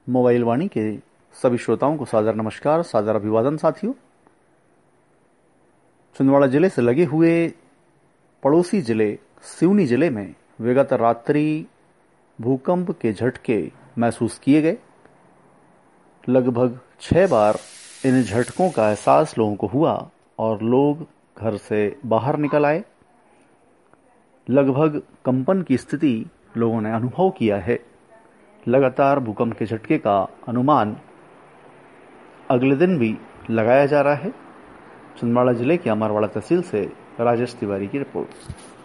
Mobile वाणी के सभी श्रोताओं को सादर नमस्कार, सादर अभिवादन। साथियों, छिंदवाड़ा जिले से लगे हुए पड़ोसी जिले सिवनी जिले में विगत रात्रि भूकंप के झटके महसूस किए गए। लगभग 6 बार इन झटकों का एहसास लोगों को हुआ और लोग घर से बाहर निकल आए। लगभग कंपन की स्थिति लोगों ने अनुभव किया है। लगातार भूकंप के झटके का अनुमान अगले दिन भी लगाया जा रहा है। छिंदवाड़ा जिले के अमरवाड़ा तहसील से राजेश तिवारी की रिपोर्ट।